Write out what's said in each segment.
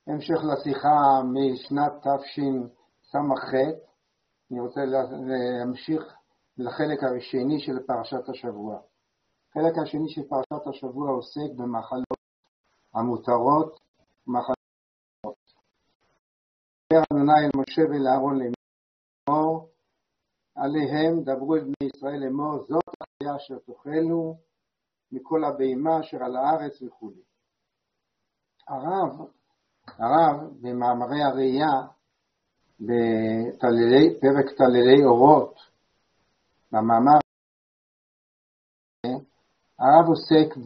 המשך לשיחה משנת תשס"ח. אני רוצה להמשיך לחלק השני של פרשת השבוע. החלק השני של פרשת השבוע עוסק במחלות המותרות, מחלות. דבר אדוני אל משה ואל אהרון לאמור, עליהם דברו אל בני ישראל לאמור, זאת החיה אשר תאכלו מכל הבהמה אשר על הארץ וכו'. הרב במאמרי הראייה בפרק תללי אורות, במאמר הרב עוסק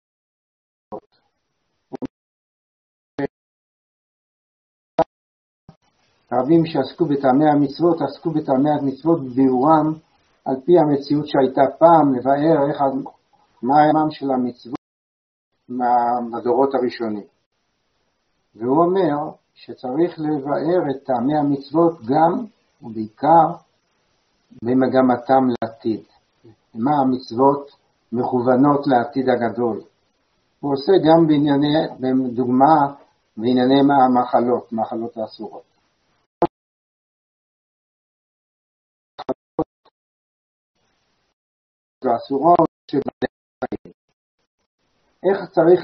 רבים שעסקו בטעמי המצוות, עסקו בטעמי המצוות בביאורם על פי המציאות שהייתה פעם, לבאר מה העם של המצוות מהדורות הראשונים. והוא אומר שצריך לבאר את טעמי המצוות גם ובעיקר במגמתם לעתיד. מה המצוות מכוונות לעתיד הגדול. הוא עושה גם בדוגמה בענייני מחלות האסורות. האסורות שבעלי חיים. איך צריך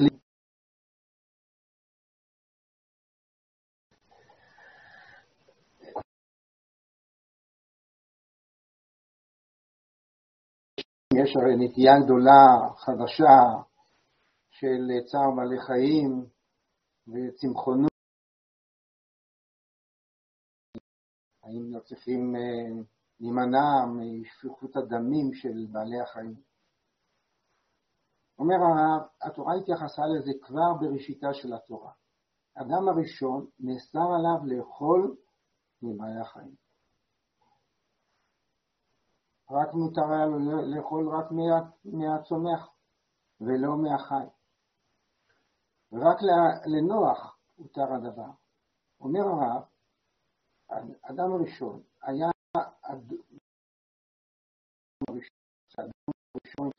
יש הרי נטייה גדולה חדשה של צער בעלי חיים וצמחונות. האם לא צריכים להימנע משפיכות הדמים של בעלי החיים? אומר הרב, התורה התייחסה לזה כבר בראשיתה של התורה. אדם הראשון נאסר עליו לאכול מבעלי החיים. רק מותר היה לו לאכול רק מהצומח ולא מהחי. ורק לנוח הותר הדבר. אומר הרב, אדם הראשון היה אדם הראשון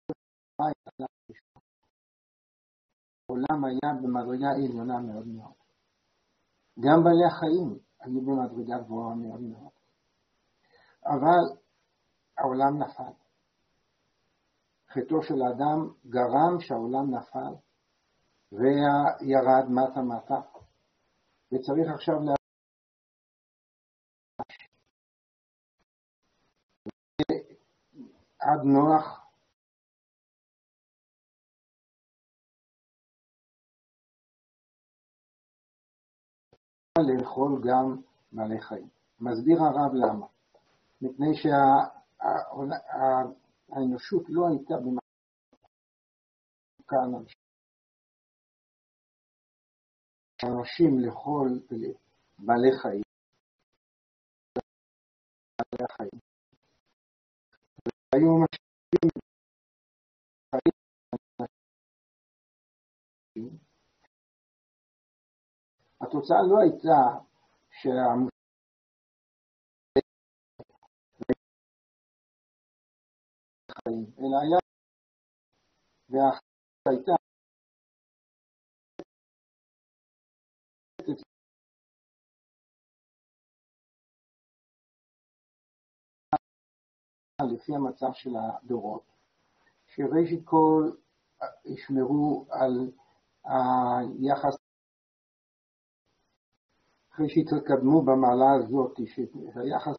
העולם היה במדרגה עליונה מאוד מאוד. גם בעלי החיים היו במדרגה גבוהה מאוד מאוד. אבל העולם נפל. חטאו של האדם גרם שהעולם נפל וירד מטה. וצריך עכשיו עד נוח לאכול גם בעלי חיים. מסביר הרב למה. מפני שהאנושות לא הייתה במקום אנשים לאכול בעלי חיים. היו משאבים חיים. התוצאה לא הייתה אלא היה והייתה לפי המצב של הדורות, שראשית כל ישמרו על היחס, אחרי שהתקדמו במעלה הזאת, שהיחס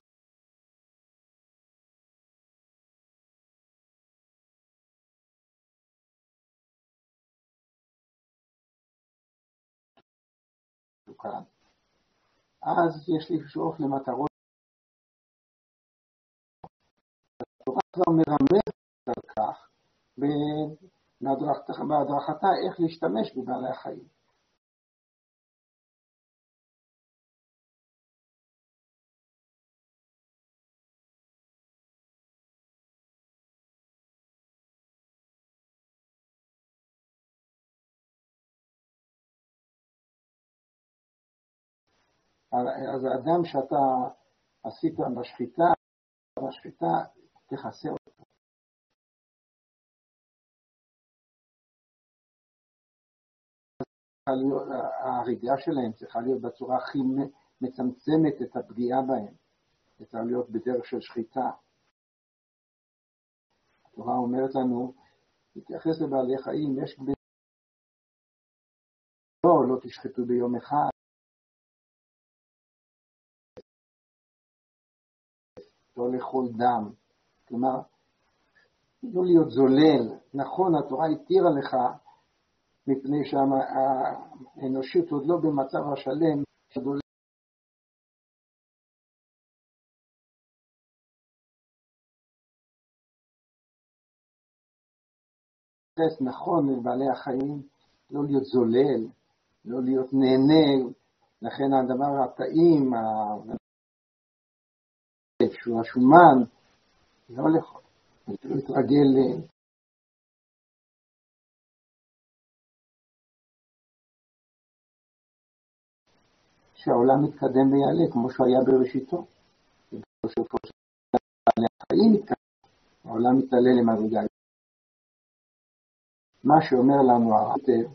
כאן. אז יש לשאוף למטרות. התורה כבר מרמזת על כך בהדרכתה איך להשתמש בבעלי החיים. אז האדם שאתה עשית בשחיטה תכסה אותו. ההריגה שלהם צריכה להיות בצורה הכי מצמצמת את הפגיעה בהם, צריכה להיות בדרך של שחיטה. התורה אומרת לנו, להתייחס לבעלי חיים, יש לא תשחטו ביום אחד, לא לאכול דם, כלומר, לא להיות זולל. נכון, התורה התירה לך, מפני שהאנושות עוד לא במצב השלם, שדולל. נכון לבעלי החיים, לא להיות זולל, לא להיות נהנה, לכן הדבר הטעים, שהוא השומן, לא לאכול, להתרגל. שהעולם מתקדם ויעלה, כמו שהוא היה בראשיתו. בסופו של דבר, החיים מתקדם, העולם מתעלה למדרגה. מה שאומר לנו הרב,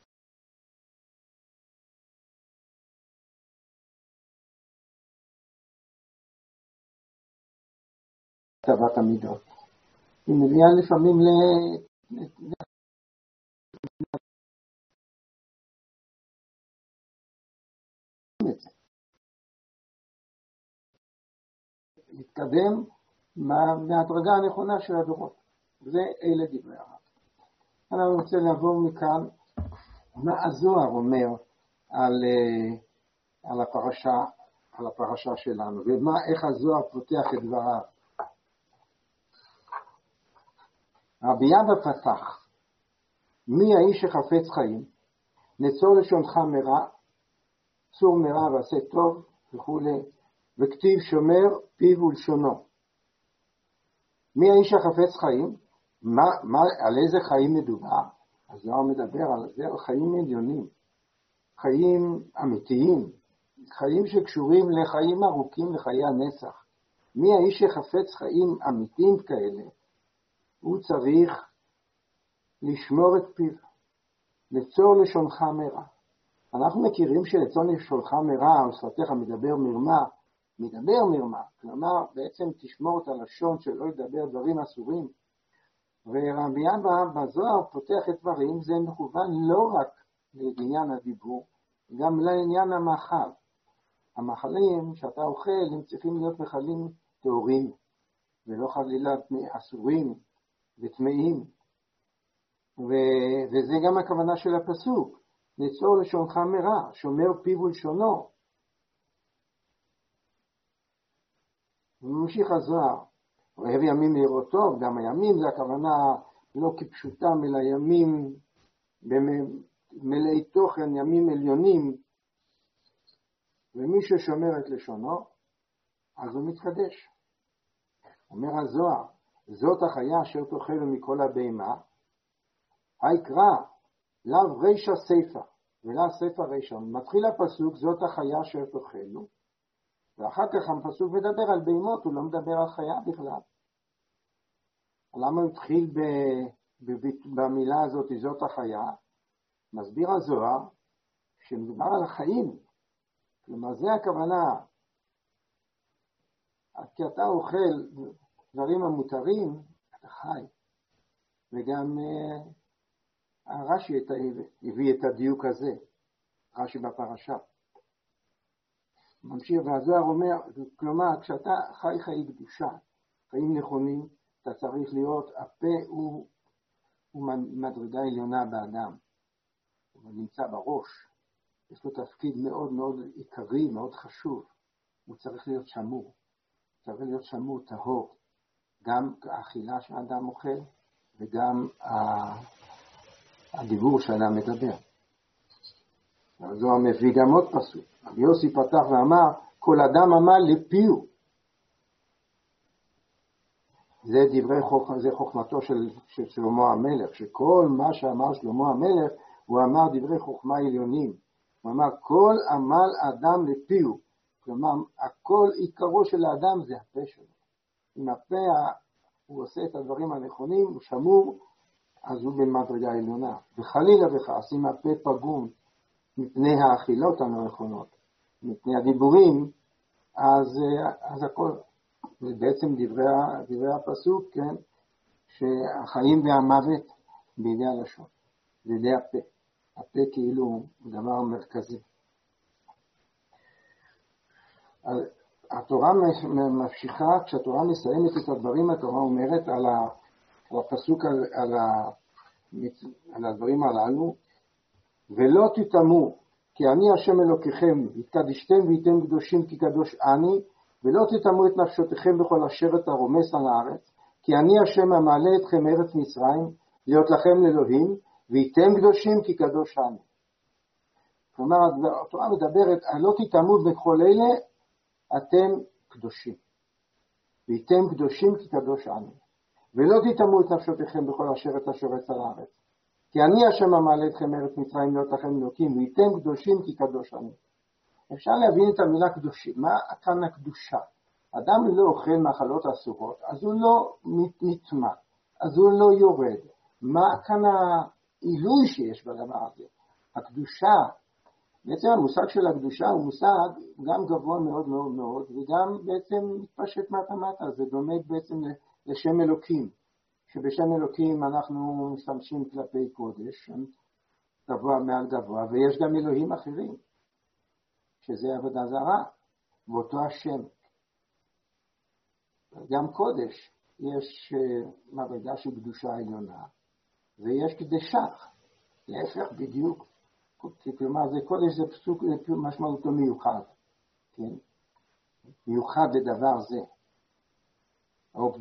טבת המידות. היא מביאה לפעמים להתקדם מהדרגה הנכונה של הדורות. אלה דברי הרב. אני רוצה לעבור מכאן מה הזוהר אומר על הפרשה שלנו, ואיך הזוהר פותח את דבריו. רבי אבא פתח, מי האיש שחפץ חיים, נצור לשונך מרע, צור מרע ועשה טוב וכו', וכתיב שומר פיו ולשונו. מי האיש שחפץ חיים? על איזה חיים מדובר? הזוהר מדבר על זה, על חיים עליונים, חיים אמיתיים, חיים שקשורים לחיים ארוכים, לחיי הנצח. מי האיש שחפץ חיים אמיתיים כאלה? הוא צריך לשמור את פיו, לצור לשונך מרע. אנחנו מכירים שלצור לשונך מרע, או שפתיך מדבר מרמה, כלומר בעצם תשמור את הלשון שלא ידבר דברים אסורים. ורבי אבא בזוהר פותח את דברים, זה מכוון לא רק לעניין הדיבור, גם לעניין המאכל. המאכלים שאתה אוכל הם צריכים להיות מאכלים טהורים, ולא חלילה אסורים וטמאים. וזה גם הכוונה של הפסוק, נצור לשונך מרע, שומר פיו ולשונו. וממשיך הזוהר, אוהב ימים לראות טוב, גם הימים זה הכוונה לא כפשוטם, אלא ימים מלאי תוכן, ימים עליונים. ומי ששומר את לשונו, אז הוא מתקדש. אומר הזוהר, זאת החיה אשר תאכלו מכל הבהמה, היקרא, לאו רישא סיפא, ולא סיפא רישא. מתחיל הפסוק, זאת החיה אשר תאכלו, ואחר כך הפסוק מדבר על בהמות, הוא לא מדבר על חיה בכלל. למה הוא התחיל במילה הזאת, זאת החיה? מסביר הזוהר, שמדובר על החיים. כלומר, זה הכוונה. כי אתה אוכל דברים המותרים, אתה חי. וגם רש"י הביא את הדיוק הזה, רש"י בפרשה. ממשיך, והזוהר אומר, כלומר, כשאתה חי חיי קדושה, חיים נכונים, אתה צריך להיות, הפה הוא מדרגה עליונה באדם. הוא נמצא בראש, יש לו תפקיד מאוד מאוד עיקרי, מאוד חשוב. הוא צריך להיות שמור, צריך להיות שמור טהור. גם האכילה שהאדם אוכל, וגם הדיבור שהאדם מדבר. הזוהר מביא גם עוד פסוק. רבי יוסי פתח ואמר, כל אדם עמל לפיו. זה חוכמתו של שלמה המלך, שכל מה שאמר שלמה המלך, הוא אמר דברי חוכמה עליונים. הוא אמר, כל עמל אדם לפיו. כלומר, הכל עיקרו של האדם זה הפה שלו. אם הפה הוא עושה את הדברים הנכונים, הוא שמור, אז הוא במדרגה עליונה. וחלילה וחס, אם הפה פגום, מפני האכילות הנכונות, מפני הדיבורים, אז הכל. זה בעצם דברי הפסוק, כן? שהחיים והמוות בידי הלשון, בידי הפה. הפה כאילו הוא דבר מרכזי. התורה ממשיכה, כשהתורה מסיימת את הדברים, התורה אומרת על הפסוק, על הדברים הללו, ולא תטמאו, כי אני השם אלוקיכם, התקדשתם והייתם קדושים כי קדוש אני, ולא תטמאו את נפשותיכם בכל השבט הרומס על הארץ, כי אני השם המעלה אתכם מארץ מצרים, להיות לכם לאלוהים, והייתם קדושים כי קדוש אני. כלומר, התורה מדברת, לא תטמאו בכל אלה, אתם קדושים. והייתם קדושים כי קדוש אני. ולא תטמאו את נפשותיכם בכל השבט השורץ על הארץ. כי אני השם המעלה אתכם מארץ מצרים, להיות לכם אלוקים, והייתם קדושים כי קדוש אני. אפשר להבין את המילה קדושים. מה כאן הקדושה? אדם לא אוכל מאכלות אסורות, אז הוא לא נטמא, אז הוא לא יורד. מה כאן העילוי שיש בדבר הזה? הקדושה, בעצם המושג של הקדושה הוא מושג גם גבוה מאוד מאוד מאוד, וגם בעצם מתפשט מטה, זה דומה בעצם לשם אלוקים, שבשם אלוקים אנחנו משתמשים כלפי קודש, גבוה מעל גבוה, ויש גם אלוהים אחרים, שזה עבודה זרה, ואותו השם. גם קודש, יש מדרגה של קדושה עליונה, ויש קדשה, להפך בדיוק. כלומר, זה קודש, זה פסוק משמעותו מיוחד, כן? מיוחד לדבר זה. או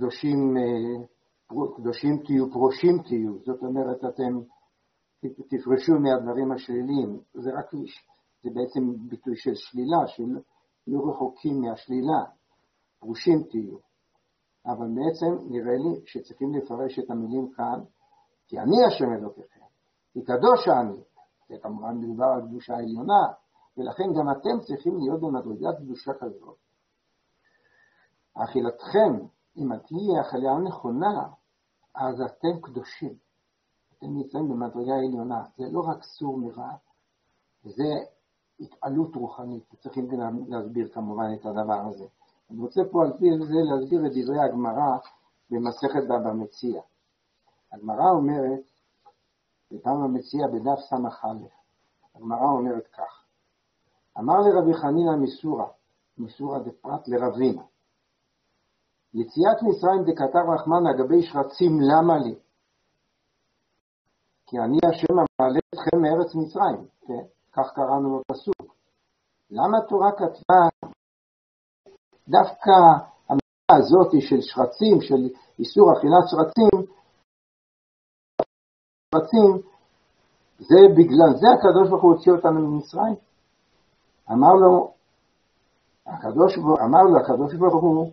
קדושים תהיו, פרושים תהיו, זאת אומרת, אתם תפרשו מהדברים השליליים, זה בעצם ביטוי של שלילה, שלא רחוקים מהשלילה, פרושים תהיו. אבל בעצם נראה לי שצריכים לפרש את המילים כאן, כי אני השם אלוקיכם, כי קדוש אני, זה כמובן מדובר על קדושה עליונה, ולכן גם אתם צריכים להיות במדרגת קדושה כזאת. אכילתכם, אם תהיה אכילה נכונה, אז אתם קדושים. אתם נמצאים במדרגה עליונה. זה לא רק סור מרע, זה התעלות רוחנית. צריכים להסביר כמובן את הדבר הזה. אני רוצה פה על פי זה להסביר את דברי הגמרא במסכת בבא מציעא. הגמרא אומרת, בפעם המציע בדף סמך א', הגמרא אומרת כך, אמר לרבי חנינא מסורא דפרת לרבינה, יציאת מצרים דכתב רחמנא גבי שרצים למה לי? כי אני השם המעלה אתכם מארץ מצרים, כן? כך קראנו בפסוק. למה התורה כתבה דווקא המילה הזאת של שרצים, של איסור אכילת שרצים, זה בגלל זה הקדוש ברוך הוא הוציא אותנו ממצרים. אמר לו הקדוש ברוך הוא,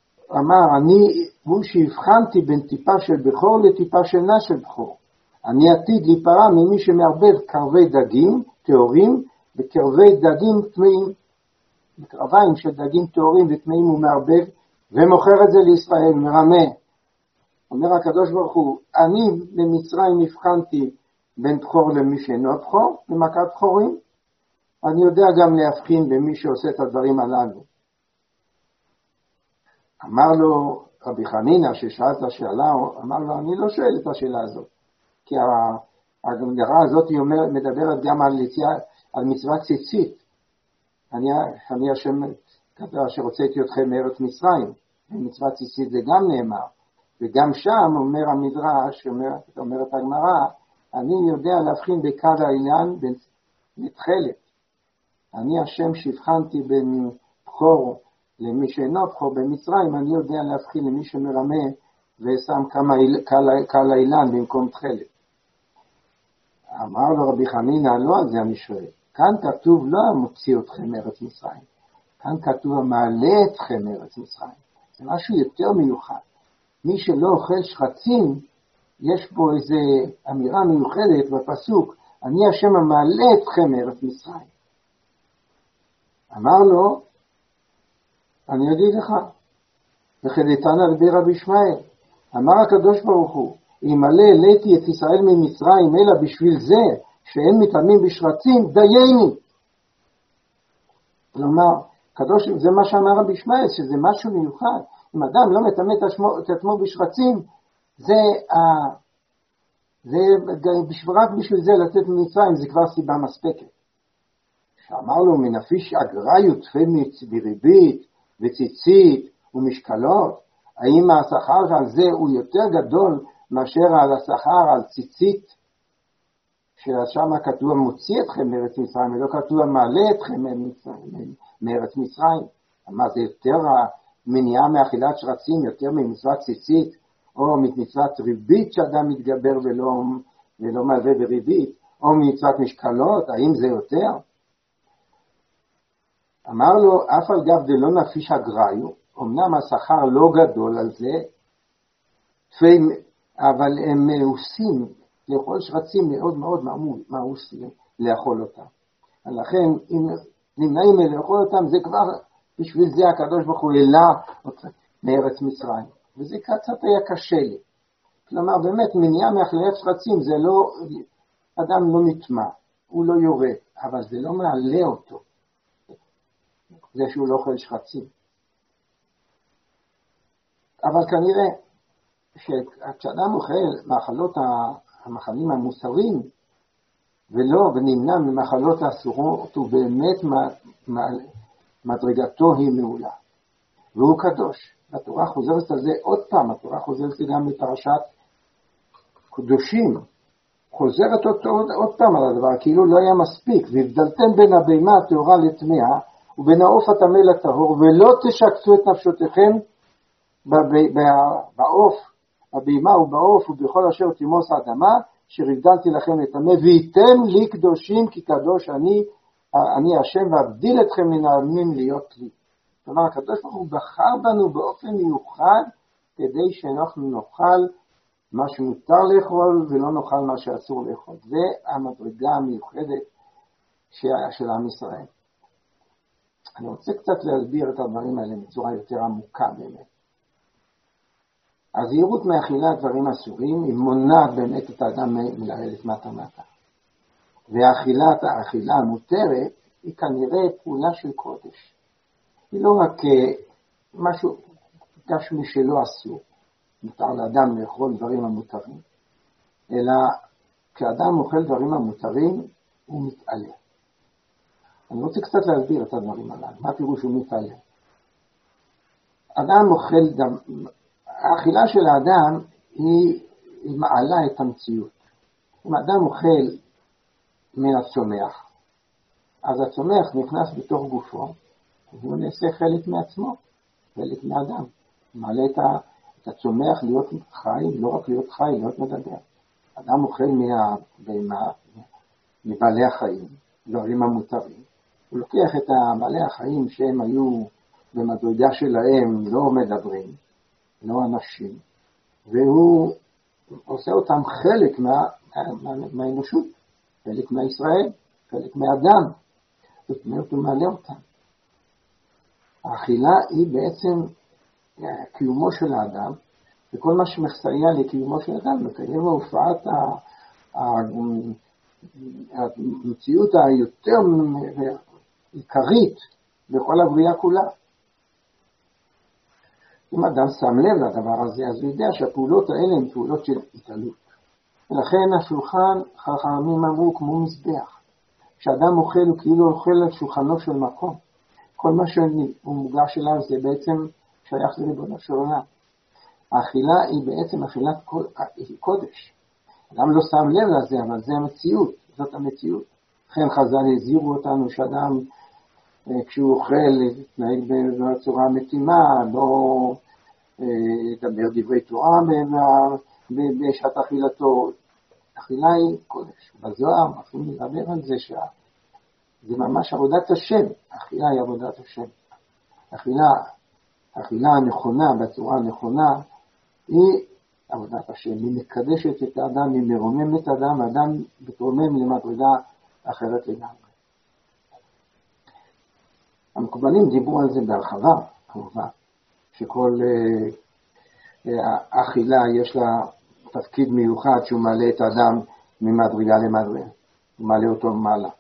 הוא שהבחנתי בין טיפה של בכור לטיפה של נא של בכור. אני עתיד להיפרע ממי שמערבב קרבי דגים טהורים בקרבי דגים טמאים, בקרביים של דגים טהורים וטמאים הוא מערבב ומוכר את זה לישראל, מרמה. אומר הקדוש ברוך הוא, אני במצרים הבחנתי בין בכור למי שאינו בכור, במכת בכורים. אני יודע גם להבחין במי שעושה את הדברים הללו. אמר לו רבי חנינא ששאל את השאלה, אמר לו, אני לא שואל את השאלה הזאת. כי הגמרא הזאת מדברת גם על מצוות ציצית. אני השם אשר הוצאתי אתכם מארץ מצרים. במצוות ציצית זה גם נאמר. וגם שם אומר המדרש, אומרת הגמרא, אני יודע להבחין בקד העניין בין מתחלת. אני השם שהבחנתי בין בכור למי שאינו בכור במצרים, אני יודע להבחין למי שמרמה ושם קל האילן במקום תחלת. אמר לו רבי חנינא, לא על זה אני שואל. כאן כתוב לא מוציא אתכם מארץ מצרים. כאן כתוב המעלה אתכם מארץ מצרים. זה משהו יותר מיוחד. מי שלא אוכל שרצים, יש פה איזו אמירה מיוחדת בפסוק, אני השם המעלה אתכם מארץ מצרים. אמר לו, אני אגיד לך, וכדתנא רבי רבי ישמעאל, אמר הקדוש ברוך הוא, אם עלה העליתי את ישראל ממצרים, אלא בשביל זה שאין מתאמים בשרצים, דייני. כלומר, קדוש, זה מה שאמר רבי ישמעאל, שזה משהו מיוחד. אם אדם לא מתאם את עצמו בשרצים, רק בשביל זה לצאת ממצרים, זה כבר סיבה מספקת. שאמר לו, מנפיש אגריות, בריבית וציצית ומשקלות, האם השכר על זה הוא יותר גדול מאשר על השכר על ציצית, ששם כתוב מוציא אתכם מארץ מצרים, ולא כתוב מעלה אתכם מארץ מצרים. מה זה יותר המניעה מאכילת שרצים, יותר ממצוות ציצית, או ממצוות ריבית שאדם מתגבר ולא מלווה בריבית, או ממצוות משקלות, האם זה יותר? אמר לו, אף על גב דלא נפיש אגריו, אמנם השכר לא גדול על זה, אבל הם מאוסים, לאכול שרצים מאוד מאוד מאוסים לאכול אותם. לכן, אם נמנעים מלאכול אותם, זה כבר, בשביל זה הקדוש ברוך הוא העלה מארץ מצרים. וזה קצת היה קשה לי. כלומר, באמת, מניעה מאכילת שרצים, זה לא, אדם לא נטמע, הוא לא יורד, אבל זה לא מעלה אותו. זה שהוא לא אוכל שרצים. אבל כנראה, כשאדם אוכל מאכלות המאכלים המוסריים, ונמנע ממאכלות האסורות, הוא באמת מדרגתו היא מעולה. והוא קדוש. התורה חוזרת על זה עוד פעם, התורה חוזרת גם לפרשת קדושים. חוזרת אותו עוד פעם על הדבר, כאילו לא היה מספיק. והבדלתם בין הבהמה הטהורה לטמאה, ובין העוף הטמא לטהור, ולא תשקצו את נפשותיכם בעוף, הבהמה ובעוף ובכל אשר תימוס האדמה, שהבדלתי לכם לטמא, והייתם לי קדושים כי קדוש אני השם, ואבדיל אתכם מן העמים להיות לי. כלומר, הקדוש ברוך הוא בחר בנו באופן מיוחד, כדי שאנחנו נאכל מה שמותר לאכול, ולא נאכל מה שאסור לאכול. זה המדרגה המיוחדת של עם ישראל. אני רוצה קצת להסביר את הדברים האלה בצורה יותר עמוקה באמת. הזהירות מאכילת דברים אסורים היא מונעת באמת את האדם מלרדת מטה. והאכילה המותרת היא כנראה פעולה של קודש. היא לא רק משהו גשמי שלא אסור, מותר לאדם לאכול דברים המותרים, אלא כשאדם אוכל דברים המותרים הוא מתעלה. אני רוצה קצת להסביר את הדברים הללו. מה פירוש הוא מתעלה? אדם אוכל האכילה של האדם היא מעלה את המציאות. אם אדם אוכל מהצומח, אז הצומח נכנס בתוך גופו, והוא נעשה חלק מעצמו, חלק מהאדם. מעלה את הצומח להיות חי, לא רק להיות חי, להיות מדבר. אדם אוכל מבעלי החיים, דברים המותרים. הוא לוקח את בעלי החיים שהם היו במדרגה שלהם, לא מדברים, לא אנשים, והוא עושה אותם חלק מהאנושות, חלק מהישראל, חלק מהאדם. זאת אומרת, הוא מעלה אותם. האכילה היא בעצם קיומו של האדם, וכל מה שמסייע לקיומו של האדם, מקיים הופעת המציאות היותר עיקרית בכל הבריאה כולה. אם אדם שם לב לדבר הזה, אז הוא יודע שהפעולות האלה הן פעולות של התעלות. ולכן השולחן, חכמים אמרו, כמו מזבח. כשאדם אוכל, הוא כאילו אוכל על שולחנו של מקום. כל מה שהוא מוגש אליו זה בעצם שייך לריבונו של עולם. האכילה היא בעצם אכילת קודש. אדם לא שם לב לזה, אבל זה המציאות, זאת המציאות. לכן חז"ל הזהירו אותנו שאדם, כשהוא אוכל, להתנהג בצורה מתאימה, לא לדבר דברי תורה בשעת אכילתו. אכילה היא קודש. בזוהר אנחנו מדבר על זה זה ממש עבודת השם. אכילה היא עבודת השם. אכילה הנכונה, בצורה הנכונה, היא עבודת השם. היא מקדשת את האדם, היא מרוממת את האדם, האדם מתרומם למדרגה אחרת לגמרי. המקובלים דיברו על זה בהרחבה, כמובן, שכל אכילה יש לה תפקיד מיוחד שהוא מעלה את האדם ממדרגה למדרגה. ומעלה אותו מעלה.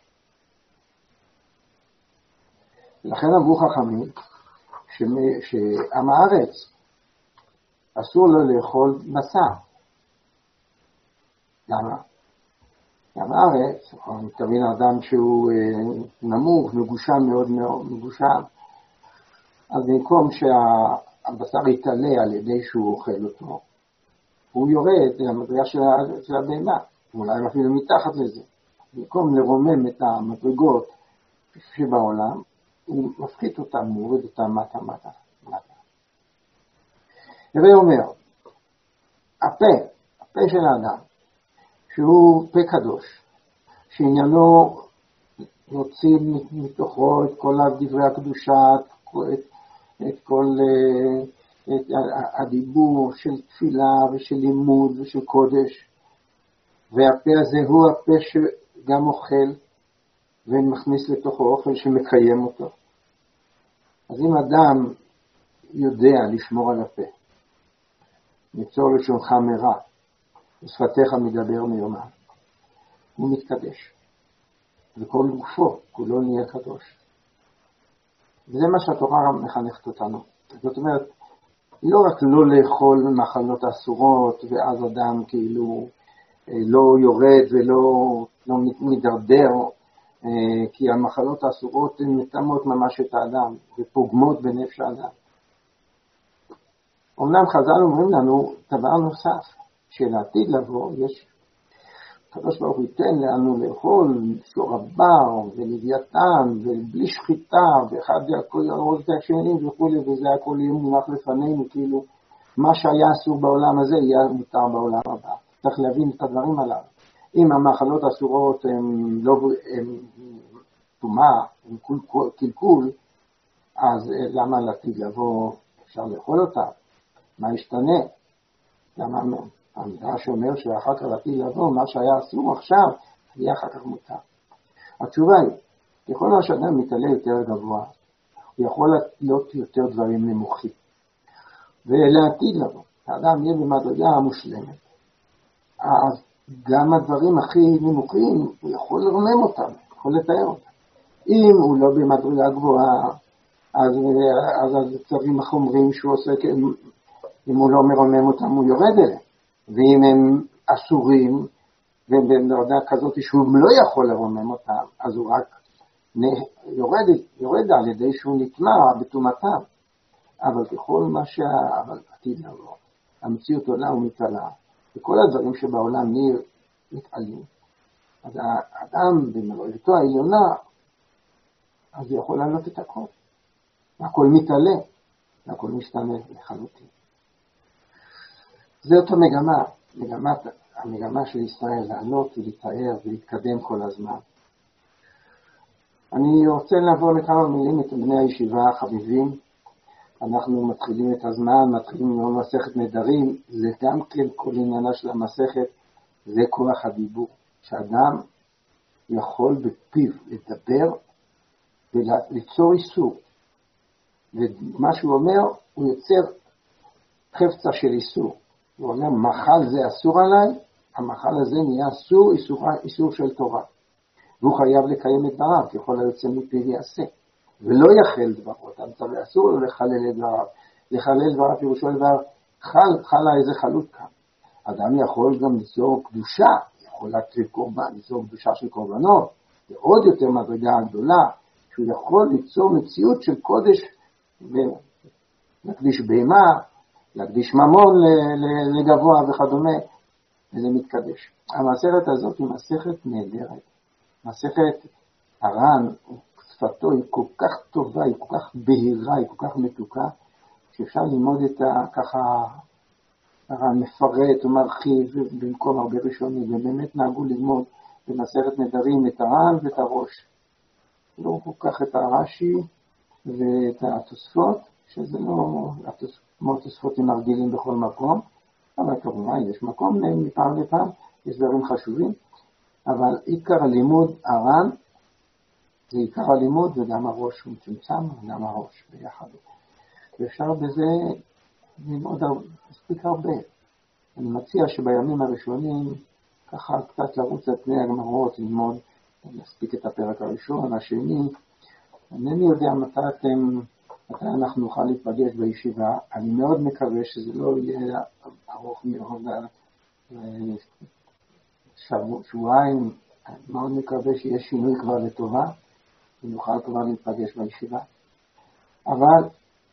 ולכן אמרו חכמים שעם הארץ אסור לו לאכול בשר. למה? עם הארץ, תבין אדם שהוא נמוך, מגושם מאוד מאוד, מגושם, אז במקום שהבשר יתעלה על ידי שהוא אוכל אותו, הוא יורד למדרגה של הבהמה, אולי אפילו מתחת לזה. במקום לרומם את המדרגות שבעולם, הוא מפחית אותם, מוריד אותם מטה. הרי אומר, הפה של האדם, שהוא פה קדוש, שעניינו יוצאים מתוכו את כל דברי הקדושה, את כל הדיבור של תפילה ושל לימוד ושל קודש, והפה הזה הוא הפה שגם אוכל ומכניס לתוכו אוכל שמקיים אותו. אז אם אדם יודע לשמור על הפה, נצור לשונך מרע, ושפתיך מדבר מיומה, הוא מתקדש. וכל גופו, כולו נהיה קדוש. וזה מה שהתורה מחנכת אותנו. זאת אומרת, לא רק לא לאכול מחלות אסורות, ואז אדם כאילו לא יורד ולא מדרדר, כי המחלות האסורות הן מטמאות ממש את האדם, ופוגמות בנפש האדם. אמנם חז"ל אומרים לנו דבר נוסף, שלעתיד לבוא יש, הקדוש ברוך הוא ייתן לנו לאכול שור הבר ולוויתן ובלי שחיטה, ואחד הכל ירוז את השני וכו', וזה הכל יהיה מונח לפנינו, כאילו מה שהיה אסור בעולם הזה יהיה מותר בעולם הבא. צריך להבין את הדברים הללו. אם המחלות האסורות הן לא טומאה, הן קלקול, אז למה לעתיד לבוא אפשר לאכול אותה? מה ישתנה? למה המדרש אומר שאחר כך לעתיד לבוא, מה שהיה אסור עכשיו, יהיה אחר כך מותר. התשובה היא, ככל שאדם מתעלה יותר גבוה, הוא יכול להיות יותר דברים נמוכים. ולעתיד לבוא, האדם יהיה במדרגה המושלמת. אז גם הדברים הכי נמוכים, הוא יכול לרומם אותם, יכול לתאר אותם. אם הוא לא במדרגה גבוהה, אז הצווים החומרים שהוא עושה, אם הוא לא מרומם אותם, הוא יורד אליהם. ואם הם אסורים, ובמדרגה כזאת שהוא לא יכול לרומם אותם, אז הוא רק יורד על ידי שהוא נטמע בטומאתם. אבל ככל מה עתיד לבוא, המציאות עולה ומתעלה, וכל הדברים שבעולם מתעלים, אז האדם במדרגתו העליונה, אז הוא יכול לעלות את הכל. הכל מתעלה, והכל משתנה לחלוטין. זאת המגמה של ישראל, לעלות ולהתאר ולהתקדם כל הזמן. אני רוצה לעבור לכמה מילים את בני הישיבה החביבים. אנחנו מתחילים את הזמן, מתחילים עם מסכת נדרים, זה גם כן כל עניינה של המסכת, זה כוח הדיבור, שאדם יכול בפיו לדבר וליצור איסור. ומה שהוא אומר, הוא יוצר חפצה של איסור. הוא אומר, מחל זה אסור עליי, המחל הזה נהיה אסור, איסור של תורה. והוא חייב לקיים את דבריו, ככל היוצא מפיו יעשה. ולא יחל דברו, אסור לו לחלל את דבריו. לחלל דבריו פירושו דבר, חלה איזה חלות כאן. אדם יכול גם ליצור קדושה, יכול להקריב קורבן, ליצור קדושה של קורבנות, ועוד יותר מדרגה הגדולה, שהוא יכול ליצור מציאות של קודש, להקדיש בהמה, להקדיש ממון לגבוה וכדומה, וזה מתקדש. המסכת הזאת היא מסכת נהדרת. מסכת הר"ן, שפתו היא כל כך טובה, היא כל כך בהירה, היא כל כך מתוקה, שאפשר ללמוד את ככה הר"ן מפרט ומרחיב במקום הרבה ראשונים, ובאמת נהגו ללמוד במסכת נדרים את הר"ן ואת הראש. לא כל כך את הרש"י ואת התוספות, שזה לא כמו התוספות עם הרגילים בכל מקום, אבל כמובן יש מקום מפעם לפעם, יש דברים חשובים, אבל עיקר הלימוד הר"ן, זה עיקר הלימוד וגם הראש הוא מצומצם, וגם הראש ביחד. ואפשר בזה ללמוד מספיק הרבה. אני מציע שבימים הראשונים ככה קצת לרוץ על פני הגמרות, ללמוד, להספיק את הפרק הראשון, השני. אינני יודע מתי אנחנו נוכל להיפגש בישיבה. אני מאוד מקווה שזה לא יהיה ארוך מאוד, שבועיים. אני מאוד מקווה שיש שינוי כבר לטובה, ונוכל כבר להיפגש בישיבה. אבל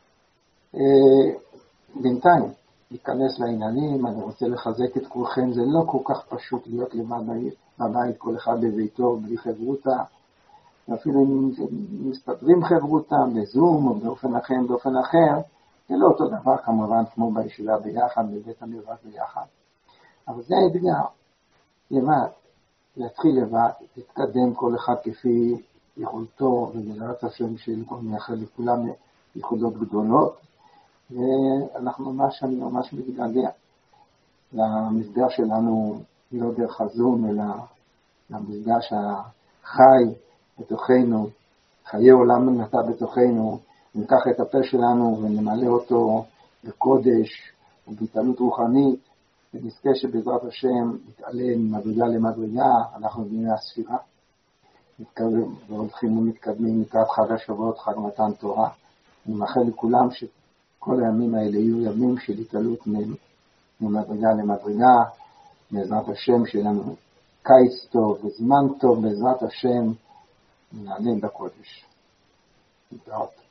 בינתיים להיכנס לעניינים. אני רוצה לחזק את כולכם. זה לא כל כך פשוט להיות לבד בבית, כל אחד בביתו, בלי חברותה. ואפילו אם מסתדרים חברותה בזום או באופן אחר, זה לא אותו דבר כמובן כמו בישיבה ביחד, בבית המדרש ביחד. אבל זה האתגר. לבד, להתחיל לבד, להתקדם כל אחד כפי יכולתו, ובעזרת השם שלכל מאחל לכולם יכולות גדולות. ואנחנו אני ממש מתגעגע למפגש שלנו, לא דרך הזום, אלא למפגש החי בתוכנו, חיי עולם נטע בתוכנו. ניקח את הפה שלנו ונמלא אותו בקודש ובהתעלות רוחנית, ונזכה שבעזרת השם נתעלה ממדרגה למדרגה. אנחנו בני הספירה, והולכים ומתקדמים לקראת חג השבועות, חג מתן תורה. אני מאחל לכולם שכל הימים האלה יהיו ימים של התעלות ממדרגה למדרגה. בעזרת השם שלנו קיץ טוב וזמן טוב, בעזרת השם נעלה בקודש. להתראות.